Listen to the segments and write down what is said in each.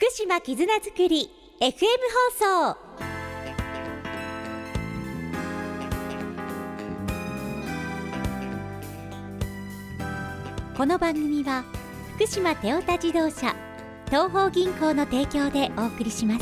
福島絆づくり FM 放送。この番組は福島テオタ自動車東邦銀行の提供でお送りします。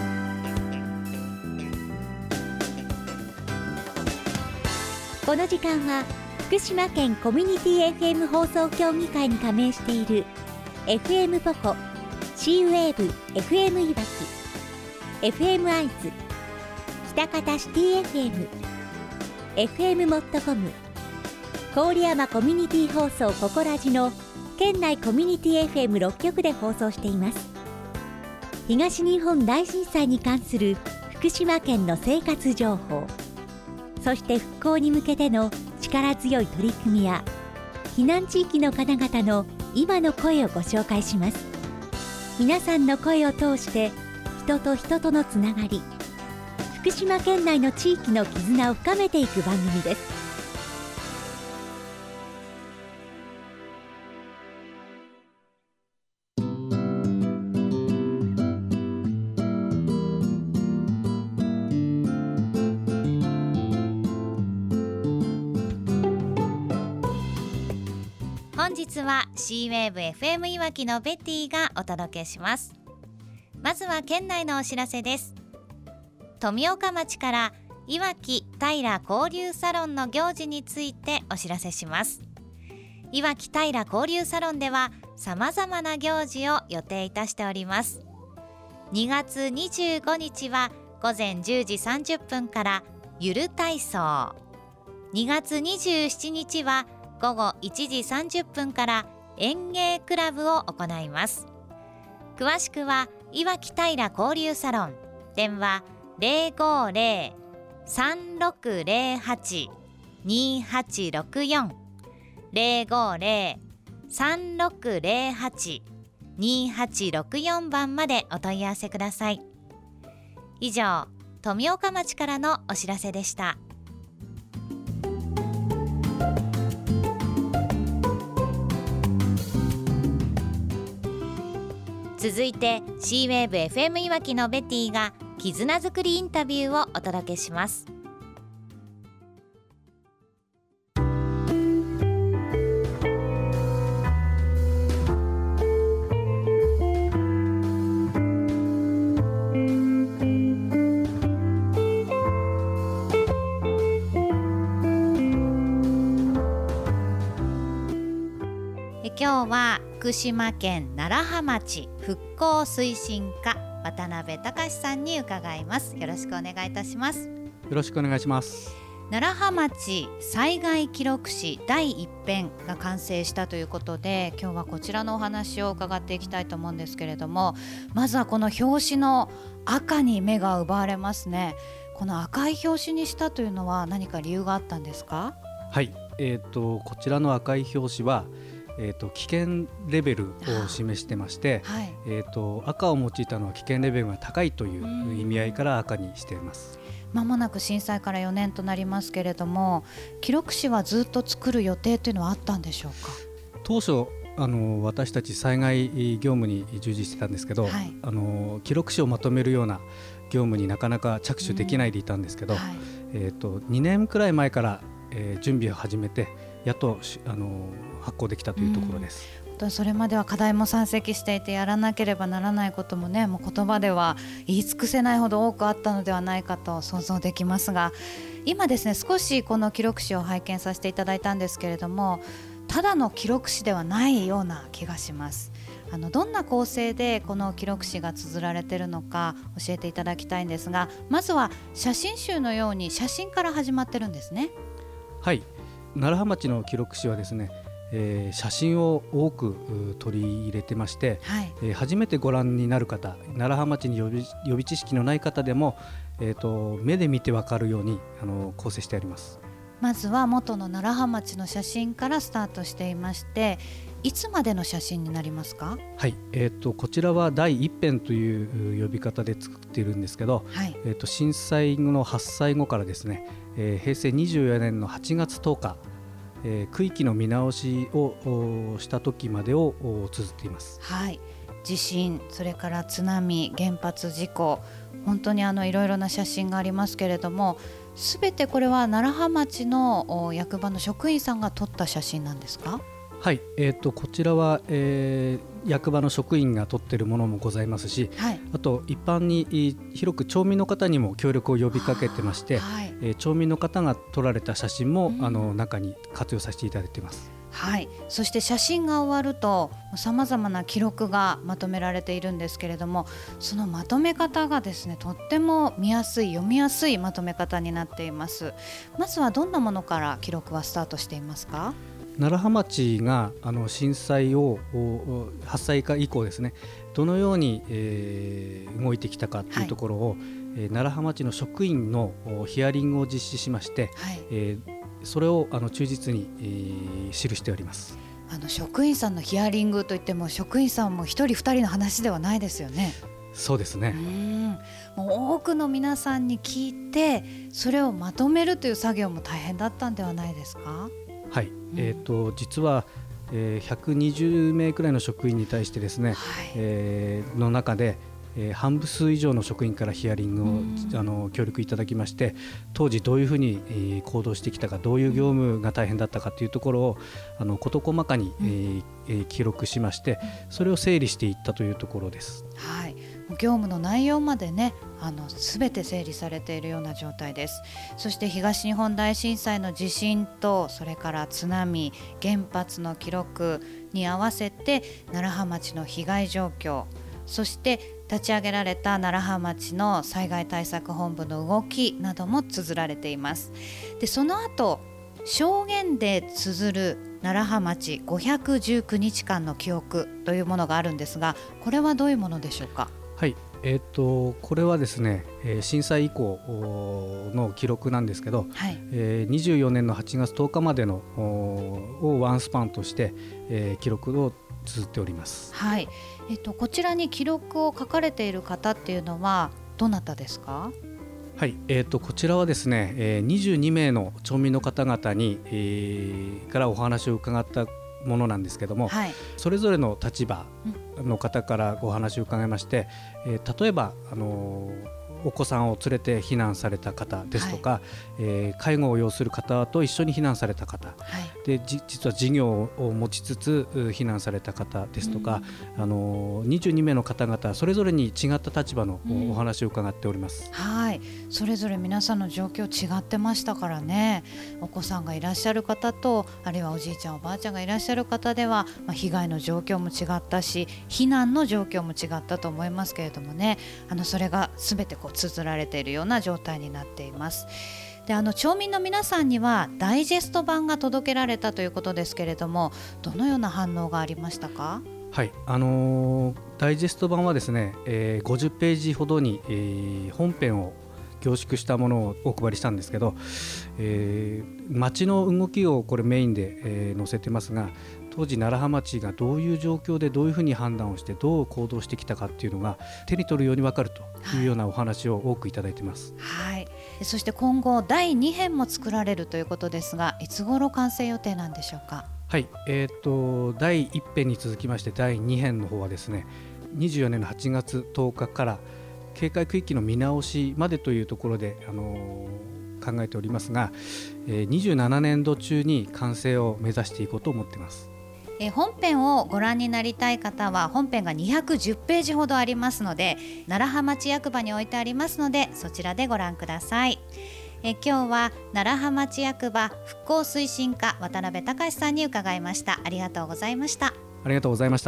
この時間は福島県コミュニティ FM 放送協議会に加盟している FM ポコ、シーウェーブ FM いわき、FM アイズ、北方シティ FM、FM モットコム、郡山コミュニティ放送ココラジの県内コミュニティ FM6 局で放送しています。東日本大震災に関する福島県の生活情報、そして復興に向けての力強い取り組みや避難地域の方々の今の声をご紹介します。皆さんの声を通して人と人とのつながり、福島県内の地域の絆を深めていく番組です。 本日は C ウェーブ FM いわきのベッティがお届けします。まずは県内のお知らせです。富岡町からいわき平交流サロンの行事についてお知らせします。いわき平交流サロンでは様々な行事を予定いたしております。2月25日は午前10時30分からゆる体操、2月27日は午後1時30分から園芸クラブを行います。詳しくはいわき平交流サロン、電話 050-3608-2864 050-3608-2864 番までお問い合わせください。以上、富岡町からのお知らせでした。続いて C ウェーブ FM いわきのベッティが絆づくりインタビューをお届けします。今日は福島県楢葉町復興推進課渡辺隆さんに伺います。よろしくお願いいたします。 よろしくお願いします。 楢葉町災害記録誌第1編が完成したということで、今日はこちらのお話を伺っていきたいと思うんですけれども、まずはこの表紙の赤に目が奪われますね。この赤い表紙にしたというのは何か理由があったんですか？ はい、こちらの赤い表紙は危険レベルを示してまして、はい、赤を用いたのは危険レベルが高いという意味合いから赤にしています。 間もなく震災から4年となりますけれども、記録誌はずっと作る予定というのはあったんでしょうか？ 当初私たち災害業務に従事してたんですけど、はい、記録誌をまとめるような業務になかなか着手できないでいたんですけど、はい、2年くらい前から準備を始めてやっと発行できたというところです。 それまでは課題も山積していて、やらなければならないこともね、もう言葉では言い尽くせないほど多くあったのではないかと想像できますが、今ですね、少しこの記録誌を拝見させていただいたんですけれども、ただの記録誌ではないような気がします。どんな構成でこの記録誌が綴られているのか教えていただきたいんですが、まずは写真集のように写真から始まってるんですね。 はい、楢葉町の記録誌はですね、写真を多く取り入れてまして、はい、初めてご覧になる方、楢葉町に予備知識のない方でも、目で見て分かるように構成してあります。 まずは元の楢葉町の写真からスタートしていまして、いつまでの写真になりますか？ はい、こちらは第1編という呼び方で作っているんですけど、はい、震災の発災後からですね、平成24年の8月10日、区域の見直しをした時までを綴っています。 はい、 地震、それから津波、原発事故、本当にいろいろな写真がありますけれども、すべてこれは楢葉町の役場の職員さんが撮った写真なんですか？ はい、こちらは、役場の職員が撮っているものもございますし、はい、あと一般に広く町民の方にも協力を呼びかけてまして、はい、町民の方が撮られた写真も、中に活用させていただいています。 はい、そして写真が終わるとさまざまな記録がまとめられているんですけれども、そのまとめ方がですね、とっても見やすい、読みやすいまとめ方になっています。まずはどんなものから記録はスタートしていますか？ 楢葉町が震災を発災以降ですね、どのように、動いてきたかというところを、楢葉町の職員のヒアリングを実施しまして、はい、それを忠実に、記しております。 職員さんのヒアリングといっても、職員さんも一人二人の話ではないですよね。 そうですね。 もう多くの皆さんに聞いて、それをまとめるという作業も大変だったんではないですか？ はい、実は、120名くらいの職員に対してですね、はい、の中で、半部数以上の職員からヒアリングを協力いただきまして、当時どういうふうに、行動してきたか、どういう業務が大変だったかというところを事細かに、記録しまして、それを整理していったというところです。 はい、業務の内容までね、全て整理されているような状態です。そして東日本大震災の地震と、それから津波、原発の記録に合わせて楢葉町の被害状況、そして立ち上げられた楢葉町の災害対策本部の動きなども綴られています。で、その後証言で綴る楢葉町519日間の記憶というものがあるんですが、これはどういうものでしょうか？ はい、これはですね、震災以降の記録なんですけど、はい、24年の8月10日までのをワンスパンとして、記録を綴っております。 はい、こちらに記録を書かれている方っていうのはどなたですか？ はい、こちらはですね、22名の町民の方々に、からお話を伺ったものなんですけども、はい、それぞれの立場の方からお話を伺いまして、例えばお子さんを連れて避難された方ですとか、はい、介護を要する方と一緒に避難された方、はい、で実は事業を持ちつつ避難された方ですとか、22名の方々それぞれに違った立場のお話を伺っております。 はい、それぞれ皆さんの状況違ってましたからね。お子さんがいらっしゃる方と、あるいはおじいちゃんおばあちゃんがいらっしゃる方では、被害の状況も違ったし、避難の状況も違ったと思いますけれどもね、それが全て綴られているような状態になっています。で、町民の皆さんにはダイジェスト版が届けられたということですけれども、どのような反応がありましたか？ はい、ダイジェスト版はですね、50ページほどに、本編を凝縮したものをお配りしたんですけど、町の動きをこれメインで、載せてますが、当時楢葉町がどういう状況でどういうふうに判断をしてどう行動してきたかっていうのが手に取るように分かるというようなお話を多くいただいています。 はい、そして今後第2編も作られるということですが、いつ頃完成予定なんでしょうか？ はい、第1編に続きまして第2編の方はですね、24年の8月10日から警戒区域の見直しまでというところで、考えておりますが、27年度中に完成を目指していこうと思っています。 本編をご覧になりたい方は、本編が210ページほどありますので、楢葉町役場に置いてありますので、そちらでご覧ください。今日は楢葉町役場復興推進課渡辺隆さんに伺いました。ありがとうございました。 ありがとうございました。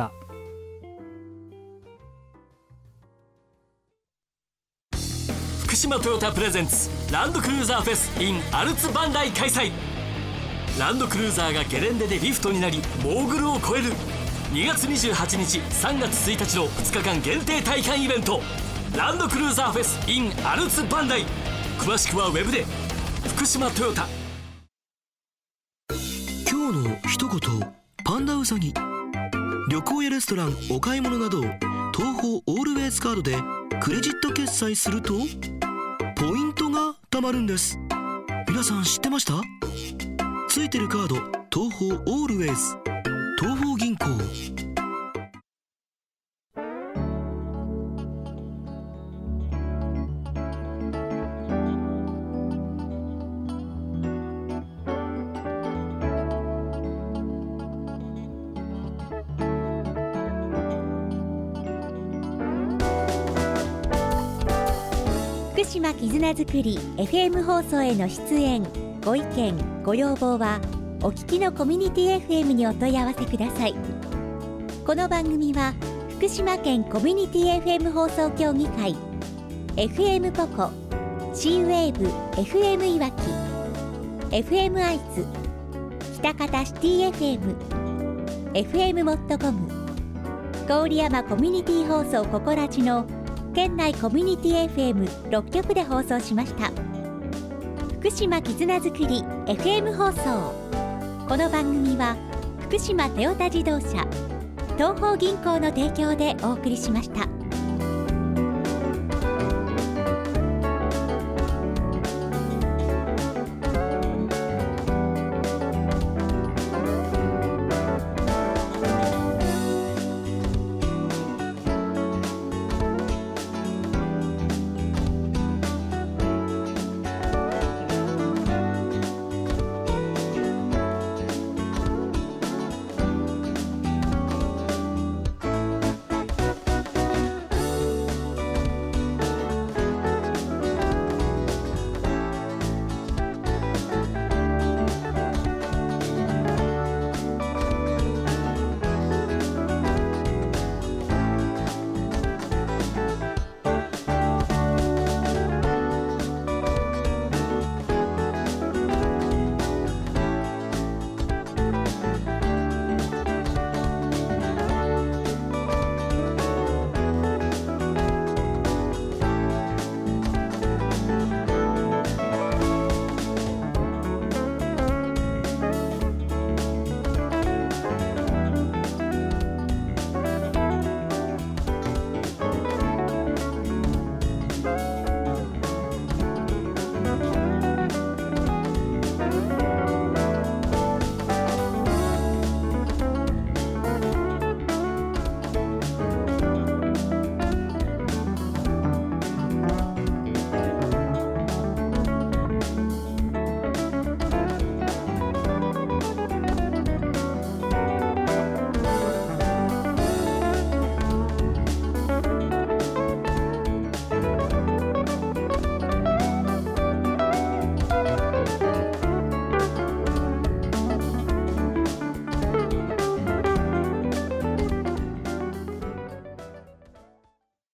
福島トヨタプレゼンツランドクルーザーフェス in アルツバンダイ開催。ランドクルーザーがゲレンデでリフトになりモーグルを越える。2月28日3月1日の2日間限定体感イベント、ランドクルーザーフェス in アルツバンダイ。詳しくはウェブで。福島トヨタ。 今日の一言、パンダウサギ。旅行やレストラン、お買い物など東宝オールウェイズカードでクレジット決済するとポイントが貯まるんです。皆さん知ってました？ついてるカード、東宝オールウェイズ、東宝銀行。 福島絆づくり FM 放送への出演ご意見ご要望はお聞きのコミュニティ FM にお問い合わせください。この番組は福島県コミュニティ FM 放送協議会 FM ポコ C-WAVE FM いわき FM 愛知北方シティ FM FM モットコム郡山コミュニティ放送ココラジの県内コミュニティ FM6 局で放送しました。福島絆づくり FM 放送。この番組は福島トヨタ自動車東邦銀行の提供でお送りしました。